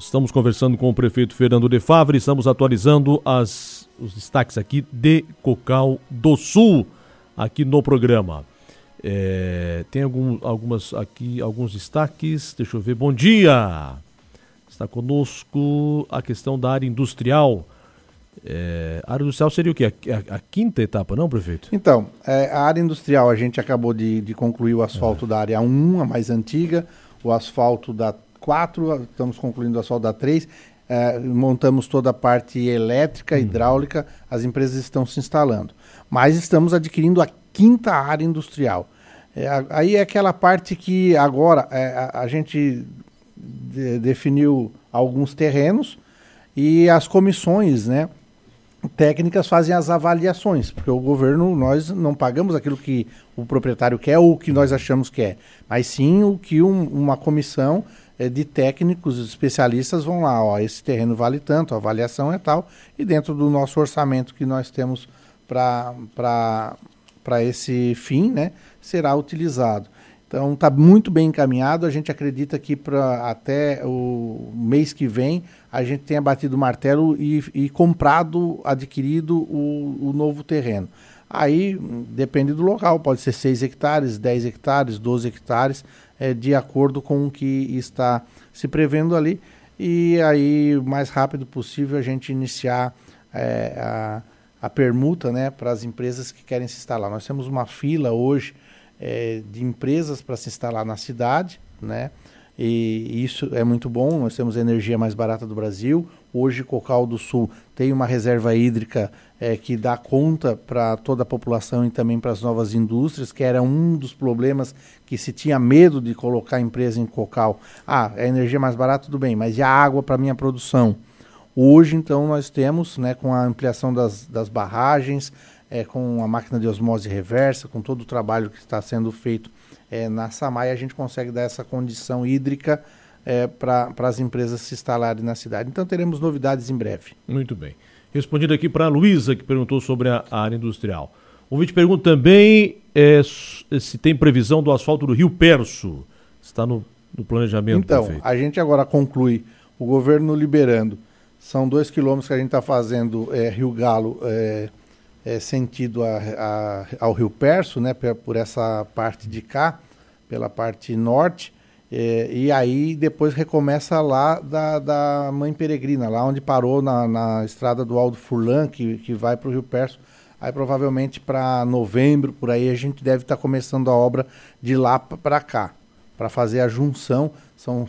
Estamos conversando com o prefeito Fernando de Favre, estamos atualizando os destaques aqui de Cocal do Sul, aqui no programa. Tem alguns destaques, deixa eu ver. Bom dia! Está conosco a questão da área industrial. A área industrial seria o quê? A quinta etapa, não, prefeito? Então, a área industrial, a gente acabou de concluir o asfalto da área 1, a mais antiga, o asfalto da 4, estamos concluindo o asfalto da 3, montamos toda a parte elétrica, hidráulica, as empresas estão se instalando. Mas estamos adquirindo a quinta área industrial. Aí é aquela parte que agora a gente definiu alguns terrenos e as comissões, né, técnicas fazem as avaliações, porque o governo, nós não pagamos aquilo que o proprietário quer ou o que nós achamos que é, mas sim o que uma comissão de técnicos, especialistas vão lá, esse terreno vale tanto, a avaliação é tal, e dentro do nosso orçamento que nós temos para esse fim, né, será utilizado. Então está muito bem encaminhado, a gente acredita que até o mês que vem a gente tenha batido o martelo e adquirido o novo terreno. Aí depende do local, pode ser 6 hectares, 10 hectares, 12 hectares, de acordo com o que está se prevendo ali. E aí o mais rápido possível a gente iniciar a permuta, né, para as empresas que querem se instalar. Nós temos uma fila hoje de empresas para se instalar na cidade, né? E isso é muito bom. Nós temos a energia mais barata do Brasil. Hoje Cocal do Sul tem uma reserva hídrica que dá conta para toda a população e também para as novas indústrias, que era um dos problemas que se tinha medo de colocar a empresa em Cocal. A energia mais barata, tudo bem, mas e a água para minha produção? Hoje, então, nós temos, né, com a ampliação das barragens, com a máquina de osmose reversa, com todo o trabalho que está sendo feito na SAMAI, a gente consegue dar essa condição hídrica para as empresas se instalarem na cidade. Então teremos novidades em breve. Muito bem. Respondido aqui para a Luísa, que perguntou sobre a área industrial. O ouvinte pergunta também se tem previsão do asfalto do Rio Perso. Está no planejamento, então, prefeito. A gente agora conclui, o governo liberando. São 2 quilômetros que a gente está fazendo Rio Galo, sentido ao Rio Perso, né, por essa parte de cá, pela parte norte, e aí depois recomeça lá da Mãe Peregrina, lá onde parou na estrada do Aldo Furlan, que vai para o Rio Perso. Aí provavelmente para novembro, por aí, a gente deve estar começando a obra de lá para cá, para fazer a junção. São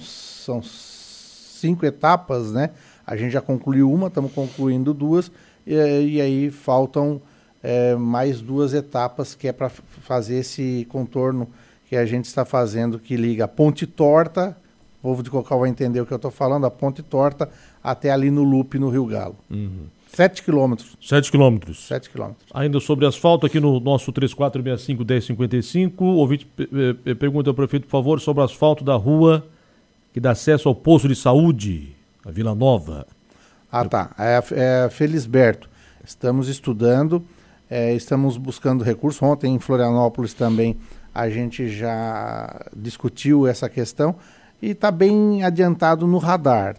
5 etapas, né? A gente já concluiu uma, estamos concluindo 2, e aí faltam mais 2 etapas, que é para fazer esse contorno que a gente está fazendo, que liga a Ponte Torta, o povo de Cocal vai entender o que eu estou falando, a Ponte Torta até ali no loop no Rio Galo. 7 quilômetros. 7 quilômetros. 7 quilômetros. Ainda sobre asfalto, aqui no nosso 3465-1055, o ouvinte pergunta ao prefeito, por favor, sobre o asfalto da rua que dá acesso ao posto de saúde, a Vila Nova. Tá. Felisberto. Estamos estudando, estamos buscando recursos. Ontem em Florianópolis também a gente já discutiu essa questão e está bem adiantado no radar.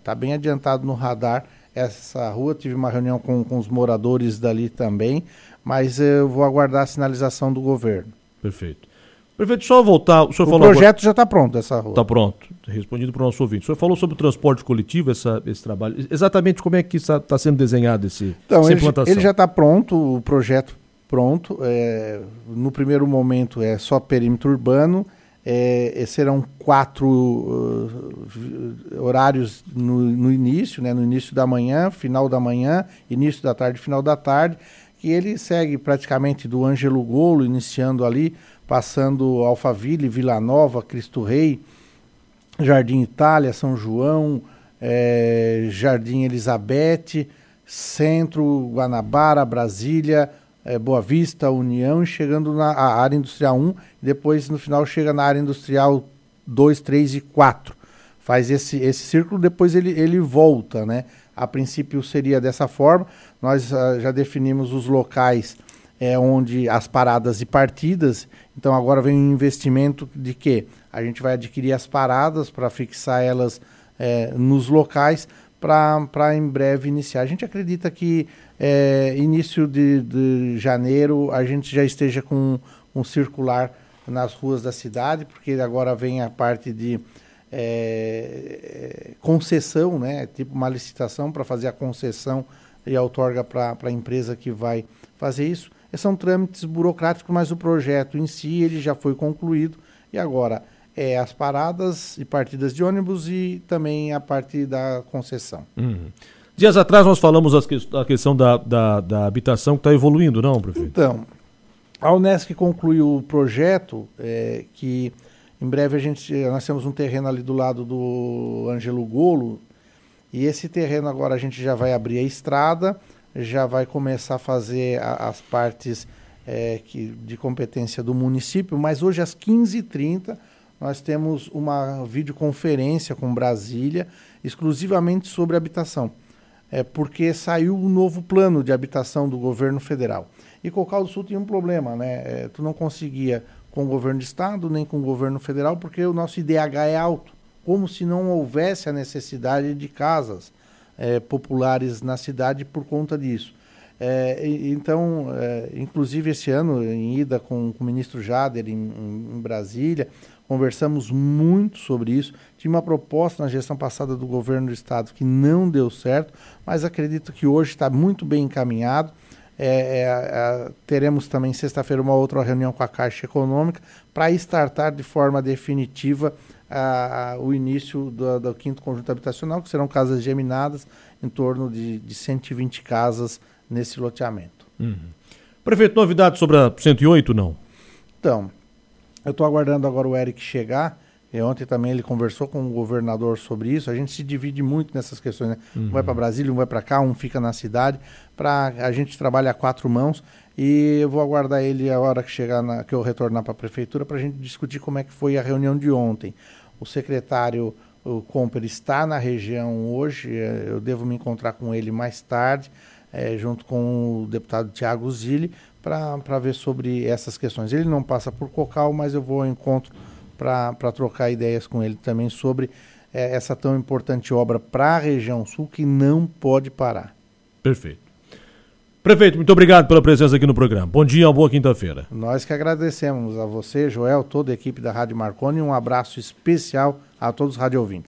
Essa rua. Tive uma reunião com os moradores dali também, mas eu vou aguardar a sinalização do governo. Perfeito. Prefeito, só voltar... O projeto já está pronto, essa rua. Está pronto, respondido para o nosso ouvinte. O senhor falou sobre o transporte coletivo, esse trabalho. Exatamente como é que está sendo desenhado essa implantação? Ele já está pronto, o projeto pronto. No primeiro momento é só perímetro urbano. Serão 4 horários no início, né? No início da manhã, final da manhã, início da tarde, final da tarde, que ele segue praticamente do Ângelo Golo, iniciando ali, passando Alphaville, Vila Nova, Cristo Rei, Jardim Itália, São João, Jardim Elizabeth, Centro, Guanabara, Brasília, Boa Vista, União, e chegando na área industrial 1, depois no final chega na área industrial 2, 3 e 4. Faz esse círculo, depois ele volta, né? A princípio seria dessa forma. Nós já definimos os locais onde as paradas e partidas. Então agora vem um investimento de quê? A gente vai adquirir as paradas para fixar elas nos locais para em breve iniciar. A gente acredita que início de janeiro a gente já esteja com um circular nas ruas da cidade, porque agora vem a parte de concessão, né? Tipo uma licitação para fazer a concessão e a outorga para a empresa que vai fazer isso. São trâmites burocráticos, mas o projeto em si ele já foi concluído e agora as paradas e partidas de ônibus e também a parte da concessão. Dias atrás nós falamos a questão da habitação que está evoluindo, não, prefeito? Então, a Unesc concluiu o projeto que em breve nós temos um terreno ali do lado do Ângelo Golo e esse terreno agora a gente já vai abrir a estrada, já vai começar a fazer as partes de competência do município, mas hoje às 15h30 nós temos uma videoconferência com Brasília exclusivamente sobre habitação, porque saiu um novo plano de habitação do governo federal. E Cocal do Sul tinha um problema, né? Tu não conseguia com o governo de estado nem com o governo federal porque o nosso IDH é alto, como se não houvesse a necessidade de casas populares na cidade por conta disso. Então, inclusive esse ano, em ida com o ministro Jader em Brasília, conversamos muito sobre isso. Tinha uma proposta na gestão passada do governo do estado que não deu certo, mas acredito que hoje está muito bem encaminhado. Teremos também sexta-feira uma outra reunião com a Caixa Econômica para startar de forma definitiva o início do 5º conjunto habitacional, que serão casas geminadas, em torno de 120 casas nesse loteamento. Prefeito, novidade sobre a 108, não? Então, eu estou aguardando agora o Eric chegar, e ontem também ele conversou com o governador sobre isso. A gente se divide muito nessas questões, né? Um vai para Brasília, um vai para cá, um fica na cidade, a gente trabalha a 4 mãos, e eu vou aguardar ele a hora que chegar, que eu retornar para a prefeitura, para a gente discutir como é que foi a reunião de ontem. O secretário, o Comper, está na região hoje, eu devo me encontrar com ele mais tarde, junto com o deputado Thiago Zilli, para ver sobre essas questões. Ele não passa por Cocal, mas eu vou ao encontro para trocar ideias com ele também sobre essa tão importante obra para a região sul que não pode parar. Perfeito. Prefeito, muito obrigado pela presença aqui no programa. Bom dia, uma boa quinta-feira. Nós que agradecemos a você, Joel, toda a equipe da Rádio Marconi, e um abraço especial a todos os radioouvintes.